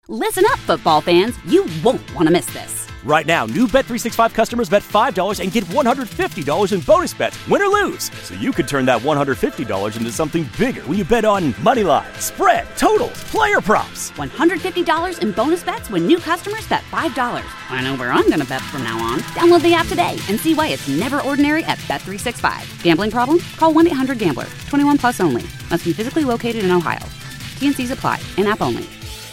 Listen up, football fans. You won't want to miss this. Right now, new Bet365 customers bet $5 and get $150 in bonus bets, win or lose. So you could turn that $150 into something bigger when you bet on money line, spread, totals, player props. $150 in bonus bets when new customers bet $5. I know where I'm going to bet from now on. Download the app today and see why it's never ordinary at Bet365. Gambling problem? Call 1-800-GAMBLER. 21 plus only. Must be physically located in Ohio. T&Cs apply. In-app only.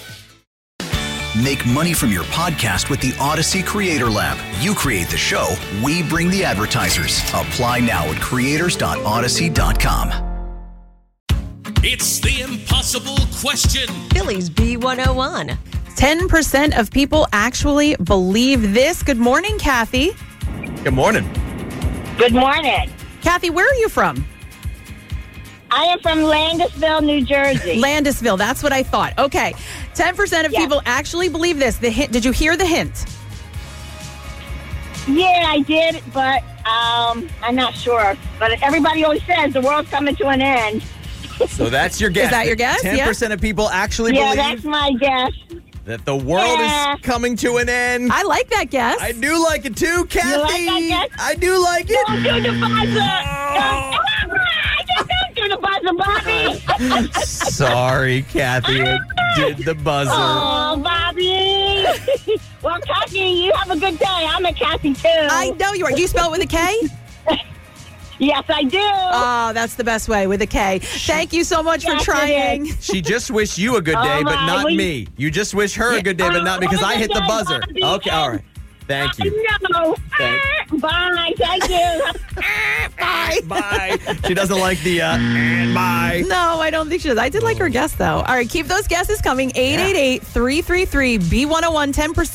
Make money from your podcast with the Odyssey Creator Lab. You create the show, we bring the advertisers. Apply now at creators.odyssey.com. It's the impossible question. Phillies B101. 10% of people actually believe this. Good morning, Kathy. Good morning. Good morning. Kathy, where are you from? I am from Landisville, New Jersey. Landisville, that's what I thought. Okay, 10% of people actually believe this. The hint. Did you hear the hint? Yeah, I did, but I'm not sure. But everybody always says the world's coming to an end. So that's your guess. Is that your guess? 10% of people actually believe that's my guess. that the world is coming to an end. I like that guess. I do like it too, Kathy. You like that guess? I do like it. Don't do the buzzer. Don't do the buzzer, Bobby. Sorry, Kathy. I did the buzzer. Oh, Bobby. Well, Kathy, you have a good day. I'm a Kathy, too. I know you are. Do you spell it with a K? Yes, I do. Oh, that's the best way, with a K. Thank you so much for trying. She just wished you a good day, but not me. You just wish her a good day, but not me, because I hit the buzzer. Bobby. Okay, all right. Thank you. No. Thank- Bye. Thank you. Bye. Bye. She doesn't like the bye. No, I don't think she does. I did like her guess, though. All right, keep those guesses coming. 888-333-B101.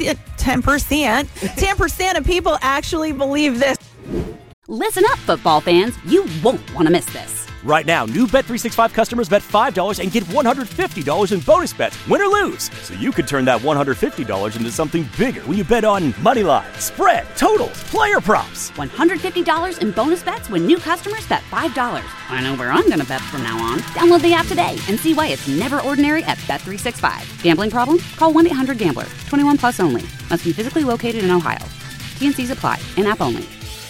10%. 10% of people actually believe this. Listen up, football fans. You won't want to miss this. Right now, new Bet365 customers bet $5 and get $150 in bonus bets, win or lose. So you could turn that $150 into something bigger when you bet on money line, spread, totals, player props. $150 in bonus bets when new customers bet $5. I know where I'm going to bet from now on. Download the app today and see why it's never ordinary at Bet365. Gambling problem? Call 1-800-GAMBLER. 21 plus only. Must be physically located in Ohio. T&Cs apply. In-app only.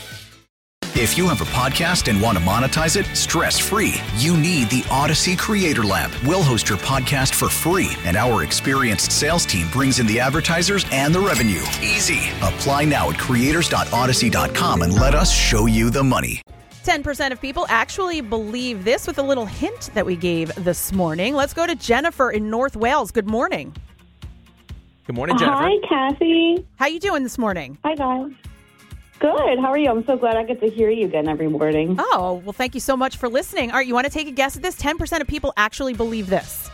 If you have a podcast and want to monetize it stress-free, you need the Odyssey Creator Lab. We'll host your podcast for free, and our experienced sales team brings in the advertisers and the revenue. Easy. Apply now at creators.odyssey.com and let us show you the money. 10% of people actually believe this, with a little hint that we gave this morning. Let's go to Jennifer in North Wales. Good morning. Good morning, Jennifer. Hi, Kathy. How you doing this morning? Hi, guys. Good. How are you? I'm so glad I get to hear you again every morning. Oh, well, thank you so much for listening. All right, you want to take a guess at this? 10% of people actually believe this.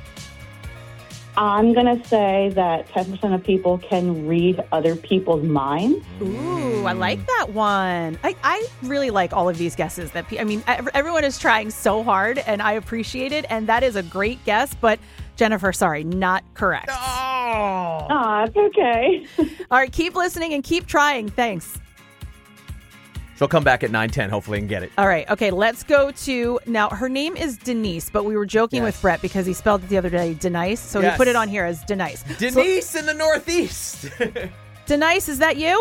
I'm going to say that 10% of people can read other people's minds. Ooh, I like that one. I really like all of these guesses. Everyone is trying so hard, and I appreciate it, and that is a great guess, but Jennifer, sorry, not correct. Oh, it's okay. All right, keep listening and keep trying. Thanks. She'll come back at 9:10, hopefully, and get it. All right. Okay, let's go to, now her name is Denise, but we were joking with Brett because he spelled it the other day, Denise. So he put it on here as Denise. Denise in the Northeast. Denise, is that you?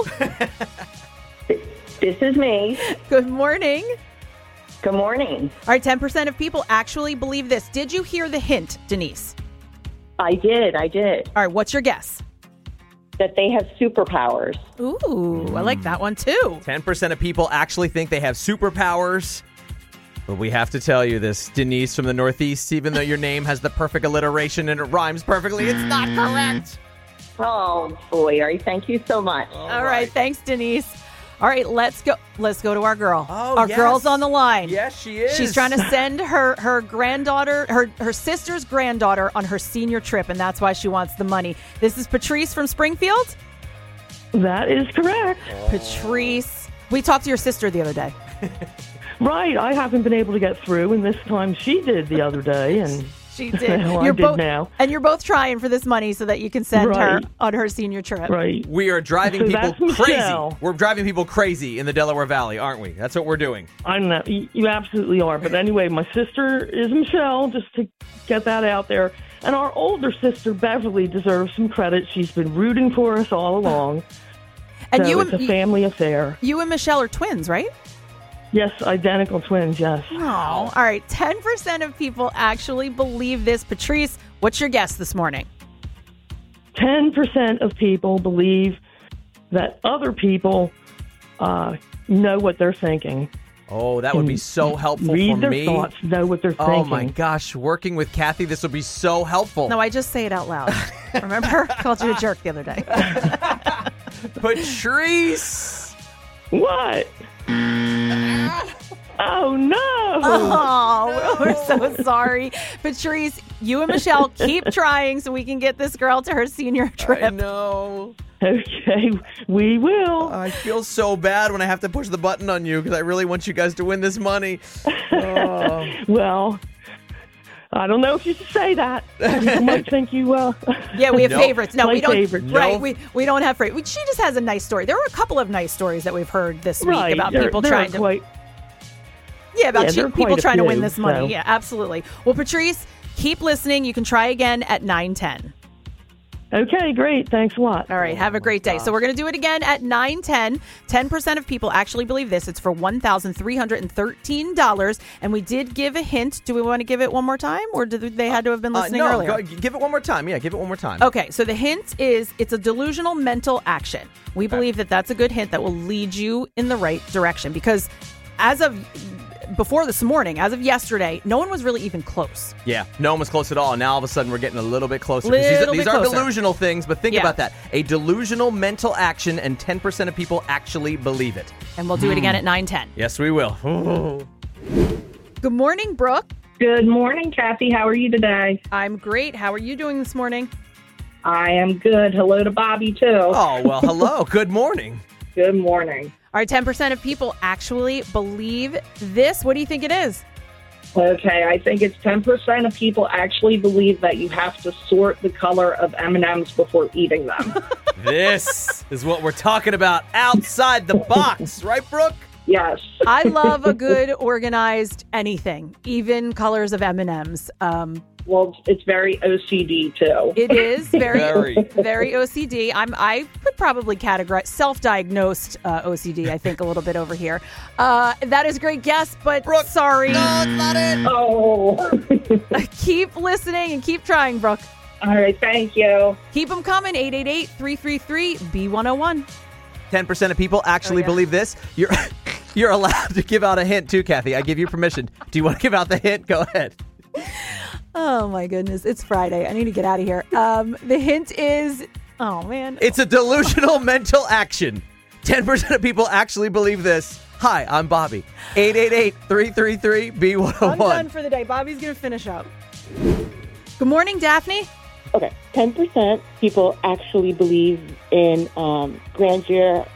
This is me. Good morning. Good morning. All right, 10% of people actually believe this. Did you hear the hint, Denise? I did. All right, what's your guess? That they have superpowers. Ooh, I like that one too. 10% of people actually think they have superpowers. But we have to tell you this, Denise from the Northeast, even though your name has the perfect alliteration and it rhymes perfectly, it's not correct. Oh, boy. Thank you so much. All right. Thanks, Denise. All right, let's go to our girl. Oh, our girl's on the line. Yes, she is. She's trying to send her granddaughter, her sister's granddaughter on her senior trip, and that's why she wants the money. This is Patrice from Springfield? That is correct. Patrice. We talked to your sister the other day. Right. I haven't been able to get through, and this time she did the other day, and she did. Now. And you're both trying for this money so that you can send her on her senior trip. Right. We are driving people crazy. Michelle. We're driving people crazy in the Delaware Valley, aren't we? That's what we're doing. I know. You absolutely are. But anyway, my sister is Michelle, just to get that out there. And our older sister, Beverly, deserves some credit. She's been rooting for us all along. And so you it's a family affair. You and Michelle are twins, right? Yes, identical twins, yes. Oh, all right. 10% of people actually believe this. Patrice, what's your guess this morning? 10% of people believe that other people know what they're thinking. Oh, that would be so helpful Read for their me. thoughts, know what they're thinking. Oh, my gosh. Working with Kathy, this would be so helpful. No, I just say it out loud. Remember? I called you a jerk the other day. Patrice! What? Oh, no. Oh, we're so sorry. Patrice, you and Michelle keep trying so we can get this girl to her senior trip. I know. Okay, we will. I feel so bad when I have to push the button on you because I really want you guys to win this money. Oh. Well, I don't know if you should say that. People might think you. Yeah, we have favorites. No, we don't. Favorites. Right, we don't have favorites. She just has a nice story. There were a couple of nice stories that we've heard this week about people trying to. People trying to win this money. So. Yeah, absolutely. Well, Patrice, keep listening. You can try again at 9:10. Okay, great. Thanks a lot. All right, have a great day. So we're going to do it again at 9:10. 10% of people actually believe this. It's for $1,313. And we did give a hint. Do we want to give it one more time? Or did they had to have been listening earlier? Give it one more time. Yeah, give it one more time. Okay, so the hint is it's a delusional mental action. We believe that that's a good hint that will lead you in the right direction. Because as of before this morning, as of yesterday, no one was really even close. Yeah, no one was close at all. And now all of a sudden we're getting a little bit closer. These are delusional things, but think about that. A delusional mental action, and 10% of people actually believe it. And we'll do it again at 9:10. Yes, we will. Good morning, Brooke. Good morning, Kathy. How are you today? I'm great. How are you doing this morning? I am good. Hello to Bobby, too. Oh, well, hello. Good morning. Good morning. All right, 10% of people actually believe this. What do you think it is? Okay, I think it's 10% of people actually believe that you have to sort the color of M&Ms before eating them. This is what we're talking about outside the box. Right, Brooke? Yes. I love a good organized anything, even colors of M&Ms. Well, it's very OCD, too. It is very OCD. I could probably categorize self-diagnosed OCD, I think, a little bit over here. That is a great guess, but Brooke, sorry. No, it's not it. Oh. Keep listening and keep trying, Brooke. All right, thank you. Keep them coming, 888-333-B101. 10% of people actually believe this. You're allowed to give out a hint, too, Kathy. I give you permission. Do you want to give out the hint? Go ahead. Oh, my goodness. It's Friday. I need to get out of here. The hint is, oh, man. It's a delusional mental action. 10% of people actually believe this. Hi, I'm Bobby. 888-333-B101. I'm done for the day. Bobby's going to finish up. Good morning, Daphne. Okay, 10% people actually believe in delusions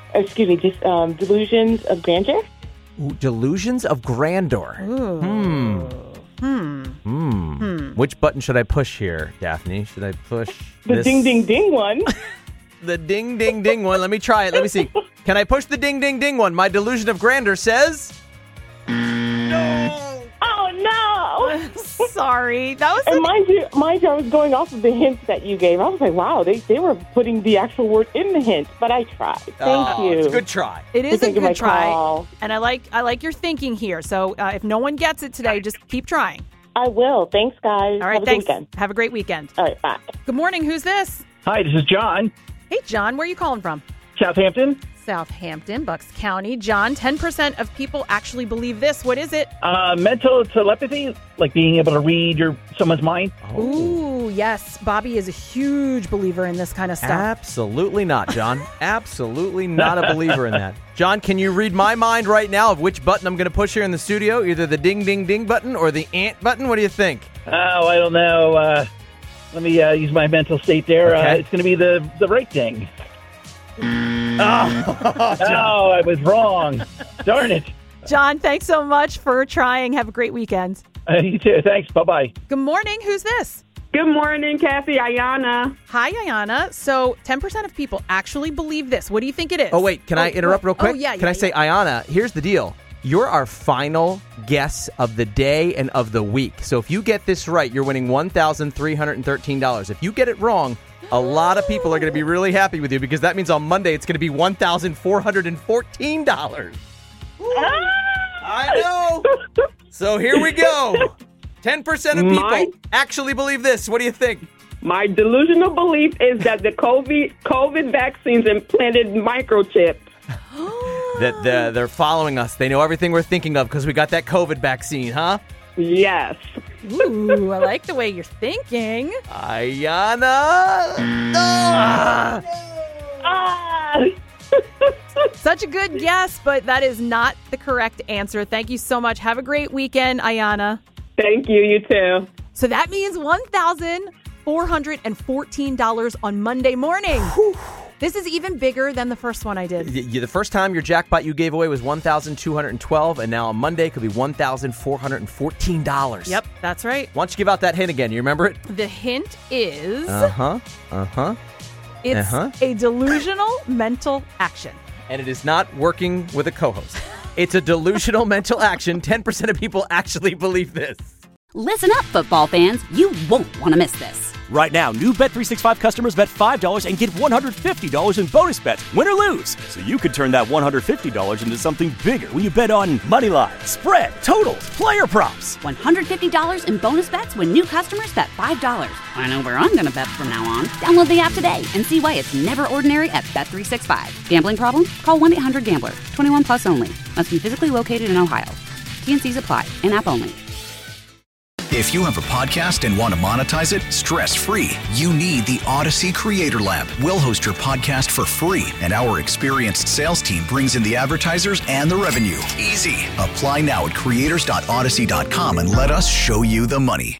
of grandeur. Ooh, delusions of grandeur. Ooh. Which button should I push here, Daphne? Should I push the this? ding, ding, ding one? The ding, ding, ding one. Let me try it. Let me see. Can I push the ding, ding, ding one? My delusion of grandeur says... No! Oh, no! Sorry. That was... And mind you, I was going off of the hints that you gave. I was like, wow, they were putting the actual word in the hint, but I tried. Thank you. It's a good try. It is a good try. Call. And I like your thinking here. So if no one gets it today, just keep trying. I will. Thanks, guys. All right, Have a thanks. good weekend. Have a great weekend. All right, bye. Good morning. Who's this? Hi, this is John. Hey, John. Where are you calling from? Southampton. Southampton, Bucks County. John, 10% of people actually believe this. What is it? Mental telepathy, like being able to read someone's mind. Ooh, yes. Bobby is a huge believer in this kind of stuff. Absolutely not, John. Absolutely not a believer in that. John, can you read my mind right now of which button I'm going to push here in the studio? Either the ding, ding, ding button or the ant button? What do you think? Oh, I don't know. Let me use my mental state there. Okay. It's going to be the right thing. I was wrong. Darn it. John, thanks so much for trying. Have a great weekend. You too. Thanks. Bye-bye. Good morning. Who's this? Good morning, Kathy. Ayana. Hi, Ayana. So 10% of people actually believe this. What do you think it is? Oh, wait. Can I interrupt real quick? Oh, yeah. Can I say, Ayana, here's the deal. You're our final guess of the day and of the week. So if you get this right, you're winning $1,313. If you get it wrong, a lot of people are going to be really happy with you because that means on Monday it's going to be $1,414. I know. So here we go. 10% of people actually believe this. What do you think? My delusional belief is that the COVID vaccines implanted microchip. That they're following us. They know everything we're thinking of because we got that COVID vaccine, huh? Yes. Ooh, I like the way you're thinking. Ayana. Such a good guess, but that is not the correct answer. Thank you so much. Have a great weekend, Ayana. Thank you. You too. So that means $1,414 on Monday morning. This is even bigger than the first one I did. The first time your jackpot you gave away was $1,212, and now on Monday it could be $1,414. Yep, that's right. Why don't you give out that hint again? You remember it? The hint is... It's a delusional mental action. And it is not working with a co-host. It's a delusional mental action. 10% of people actually believe this. Listen up, football fans. You won't want to miss this. Right now, new Bet365 customers bet $5 and get $150 in bonus bets, win or lose. So you could turn that $150 into something bigger when you bet on moneyline, spread, totals, player props. $150 in bonus bets when new customers bet $5. I know where I'm going to bet from now on. Download the app today and see why it's never ordinary at Bet365. Gambling problem? Call 1-800-GAMBLER. 21 plus only. Must be physically located in Ohio. T&Cs apply. In-app only. If you have a podcast and want to monetize it stress-free, you need the Odyssey Creator Lab. We'll host your podcast for free, and our experienced sales team brings in the advertisers and the revenue. Easy. Apply now at creators.odyssey.com and let us show you the money.